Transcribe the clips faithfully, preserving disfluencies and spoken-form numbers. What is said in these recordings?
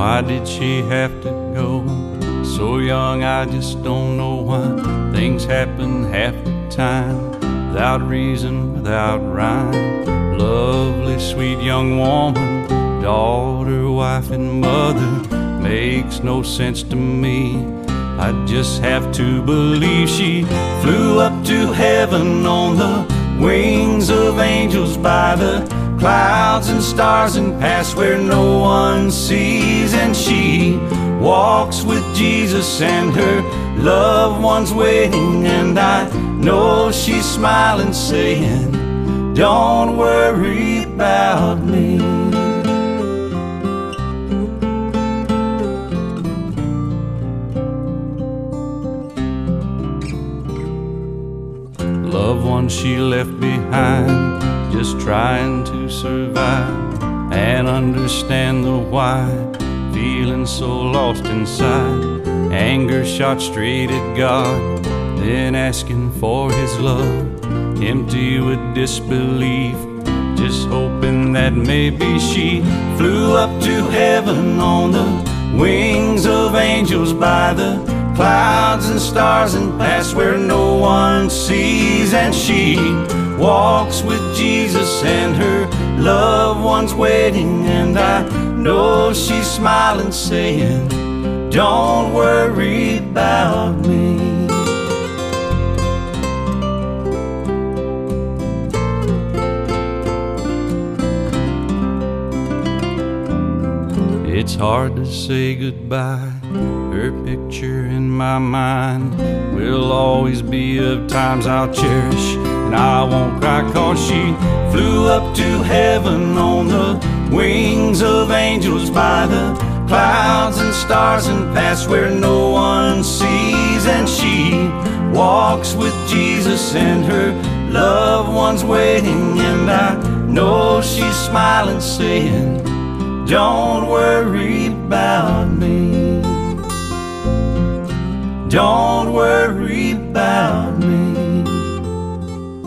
Why did she have to go so young? I just don't know why. Things happen half the time, without reason, without rhyme. Lovely, sweet young woman, daughter, wife, and mother, makes no sense to me. I just have to believe she flew up to heaven on the wings of angels, by the clouds and stars, and past where no one sees. And she walks with Jesus and her loved ones waiting, and I know she's smiling, saying, don't worry about me. Loved ones she left behind, just trying to survive and understand the why. Feeling so lost inside, anger shot straight at God, then asking for His love, empty with disbelief, just hoping that maybe she flew up to heaven on the wings of angels, by the clouds and stars, and past where no one sees. And she walks with Jesus and her loved ones waiting, and I know she's smiling, saying, don't worry about me. It's hard to say goodbye. Her picture in my mind will always be of times I'll cherish, and I won't cry, cause she flew up to heaven on the wings of angels, by the clouds and stars, and past where no one sees. And she walks with Jesus and her loved ones waiting, and I know she's smiling, saying, don't worry about me. Don't worry about me.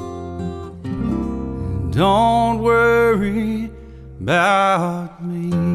Don't worry about me.